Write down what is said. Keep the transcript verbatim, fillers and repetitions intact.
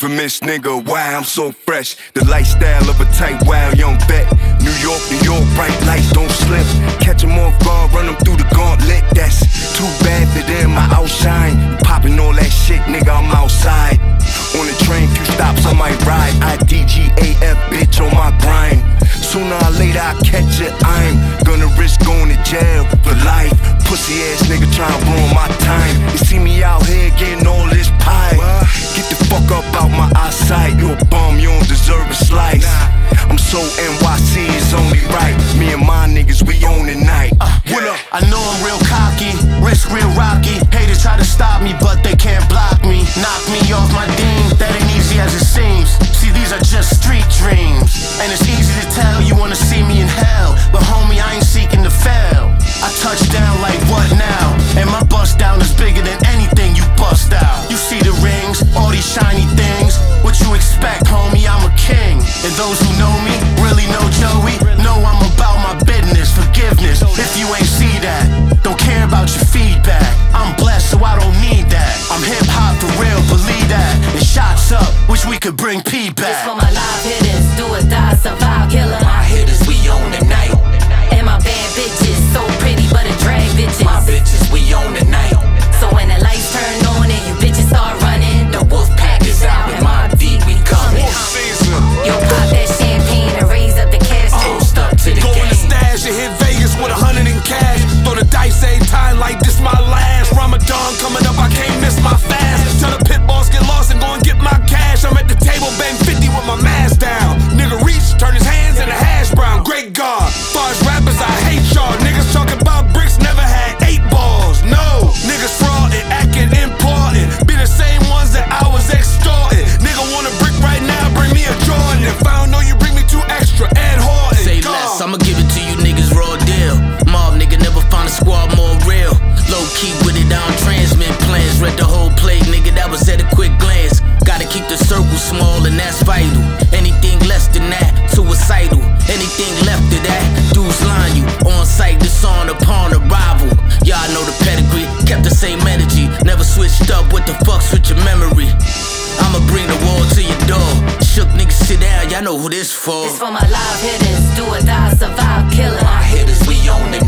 infamous nigga. Why I'm so fresh, the lifestyle of a tight wild young vet. New York, New York, bright lights don't slip. Catch 'em off guard, run 'em through the gauntlet. That's too bad for them, I outshine. Popping all that shit, nigga, I'm outside. On the train, few stops, I might ride. I D G A F, bitch, on my grind. Sooner or later I catch it, I'm gonna risk going to jail for life. Pussy ass nigga tryna ruin my time. You see me out here getting all this pie. Get the fuck up out my eyesight. You a bum, you don't deserve a slice. I'm so N Y C, it's only right. Me and my niggas, we own the night. uh, What up? I know I'm real cocky, risk real rocky. Haters try to stop me, but they can't block me. Knock me off my dean, that ain't easy as it seems. See, these are just street dreams, and it's easy to tell you wanna see me in hell, but homie, I ain't seeking to fail. I touch down like what now? And my bust down is bigger than anything you bust out. You see the rings, all these shiny things. What you expect, homie? I'm a king. And those who know me, really know Joey, know I'm about my business, forgiveness. If you ain't see that, don't care about your feedback. I'm blessed, so I don't need that. I'm hip hop for real, believe that. And shots up, wish we could bring P back. This for my live hitters, do or die, survive, killer. My hitters, we own the night. And my bad bitches, so pretty but a drag bitches. My bitches, we own the night. So when the lights turn on and you bitches start running, The wolf pack is out with my D, we coming. yo, pop that champagne and raise up the cash. Toast up to the Go in the game. stash and hit Vegas with a hundred in cash. Throw the dice every time like this my last. Ramadan coming up, I can't miss my fast. Tell the pit boss get lost and go and get my cash. I'm at the table, bang fifty with my mask down. Nigga reach, turn his hands into hash brown. Great God, far as rappers, I hate y'all. Niggas talking about bricks, never had eight balls. No, niggas frauding, acting important. Be the same ones that I was extorting. Nigga want a brick right now, bring me a Jordan. If I don't know you, bring me two extra Ed Horton. Say God. less, I'ma give it to you niggas raw deal. Mob nigga never found a squad more real. Low key with it down, transmit plans. Read the whole play, nigga, that was at a quick glance. Gotta keep the circle small and that's vital. Anything less than that, suicidal. Anything left of that, dudes line you. On sight, dishon upon arrival. Y'all know the pedigree, kept the same energy. Never switched up, what the fuck switch your memory? I'ma bring the wall to your door. Shook niggas sit down, y'all know who this for. This for my live hitters, do or die, survive, killer. My hitters, we own the